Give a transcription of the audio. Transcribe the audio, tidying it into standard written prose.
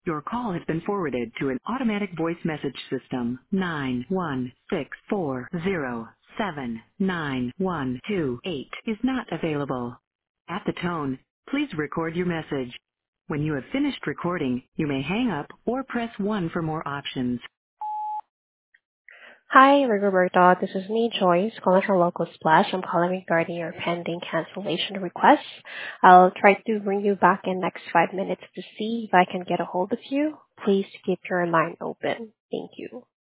Your call has been forwarded to an automatic voice message system. 916407912 is not available. At the tone, please record your message. When you have finished recording, you may hang up or press 1 for more options. Hi, Roberto. This is me, Joyce, calling from Local Splash. I'm calling regarding your pending cancellation request. I'll try to bring you back in next 5 minutes to see if I can get a hold of you. Please keep your line open. Thank you.